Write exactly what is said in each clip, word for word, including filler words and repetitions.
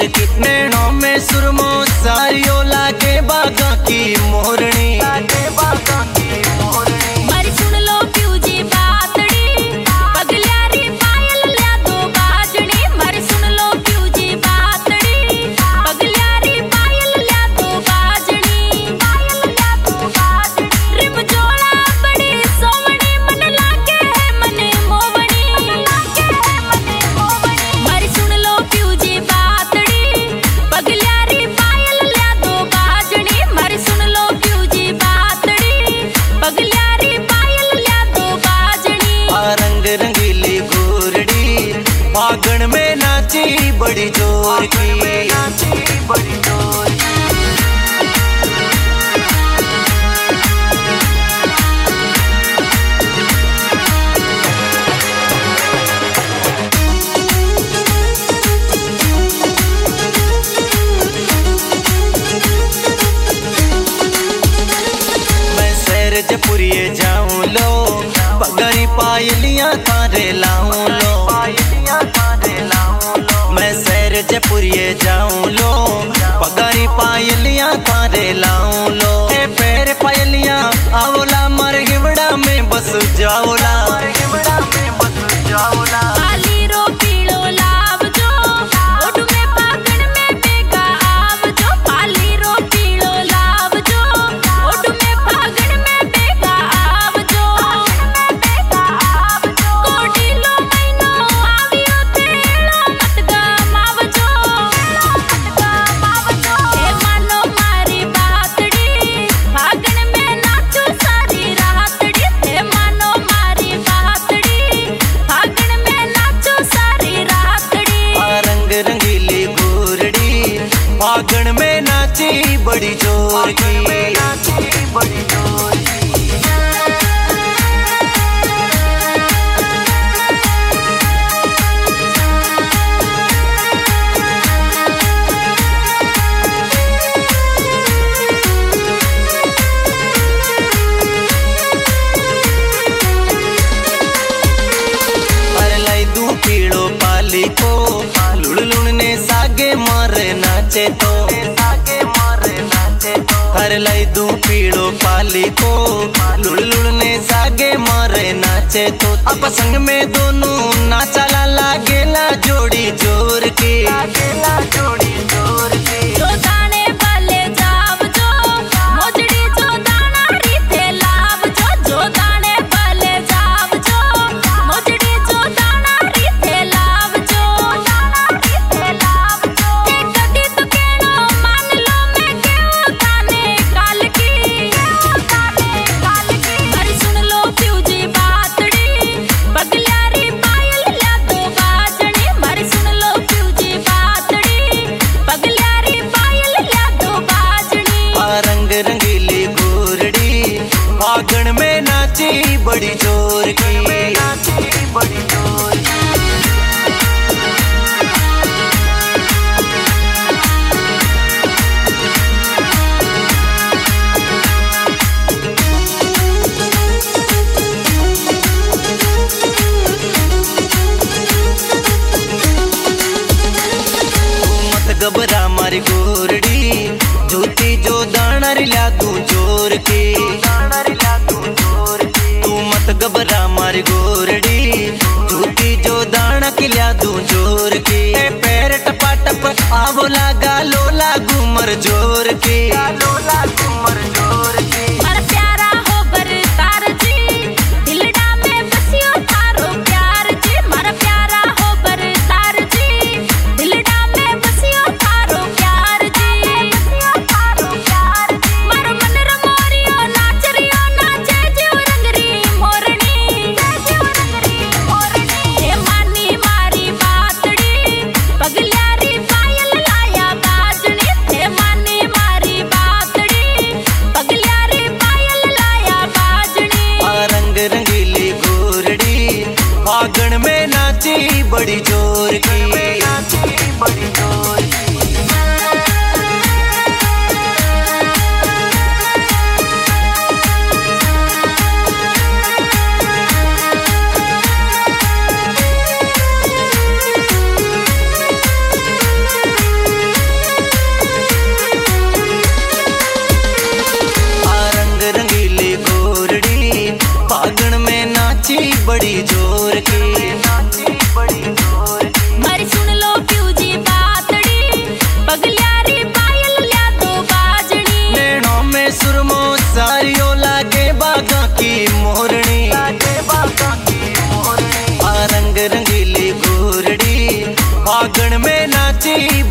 की नैनों में सुरमो सारियो लागे बागा की मोरनी लागे बागा की मोरनी। मारी सुन लो प्यूजी बातड़ी पगल्यारी पायल ल्या दो बाजनी। मारी सुन लो प्यूजी बातड़ी पगल्यारी पायल ल्या दो बाजनी। पायल ल्या दो बाजनी रिम जोड़ा बड़ी सोवणी मन लागे है मने मोवणी लागे है मने मोवणी। मारी सुन लो प्यूजी बातड़ी पगल्यारी पायल ल्या दो बाजनी। मारी सुन लो प्यूजी बातड़ी पगल्यारी पायल ल्या दो बाजनी। रंग रंगीली घोरड़ी फागण में नाची बड़ी जोर की नाची बड़ी जोर की। मैं शहर जपुरिए जाऊं लो पगड़ी पायलियां तारे लाऊं लो पायलियां तारे लाऊं लो। मैं शहर जपुरिए जाऊं लो पगड़ी पायलियां तारे लाऊं लो। ए पैर पायलियां आवला मर गिवड़ा में बस जाओला मर गिवड़ा में बस जाओला। काली रो पीलो लावजो ओठ में फागण में बेगा आवजो। काली रो पीलो लावजो ओठ में फागण में बेगा आवजो। बेगा आवजो कोडीलो महीनो आवियो तेलो मत गमावजो मत गमावजो। हे मानो मारी बातड़ी फागण में नाचो सारी रातड़ी। हे मानो मारी बातड़ी फागण में नाचो सारी रातड़ी। रंग रंगीली घोरड़ी फागण में नाची बड़ी जोर की नाची बड़ी जोर की। पीड़ो पाली को लुड़ लुड़ ने सागे मारे नाचे तो सागे मारे नाचे तो। हर लाई दू पीड़ो पाली को लुड़ लुड़ ने सागे मारे नाचे तो। अब संग में दोनों नाचाला लागेला जोड़ी जोर की लागेला जोड़ी जोर की। जो दाने वाले जावजो मोजड़ी जो दाना रीते लावजो। जो दाने वाले जावजो मोजड़ी जो दाना रीते लावजो दाना रीते लावजो। ते कदी तो केनो मान लो मैं केओ ताने काल की ताने काल की। मारी सुन लो प्यूजी बातड़ी पगल्यारी पायल ल्या दो बाजनी। मारी सुन लो प्यूजी बातड़ी पगल्यारी पायल ल्या दो बाजनी। रंग रंगीली घोरड़ी फागण में नाची बड़ी जोर की नाची बड़ी जोर की। घबरा मारी घोरड़ी झूठी जो दाना रिला तू जोर की दाना रिला तू जोर की। तू मत घबरा मारी घोरड़ी झूठी जो दाना खिला तू जोर की। पैर टपा टप आवो लागा लोला घूमर जोर की लोला घूमर जोर की। मारा प्यारा हो बरतार जी दिलडा में बसियो थारो प्यार जी। मारा प्यारा हो बरतार जी दिलडा में बसियो थारो प्यार जी बसियो थारो प्यार जी। मारो मन रमोरियो नाच रियो नाचे जीव रंगरी मोरनी जीव रंगरी मोरनी। हे मानी मारी बातड़ी पगल्यारी पायल लाया बाजनी। हे मानी मारी बातड़ी पगल्यारी पायल लाया बाजनी। रंग रंगीली घोरड़ी फागण में नाची बड़ी जोर की नाची बड़ी जोर की।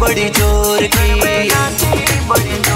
बड़ी जोर की।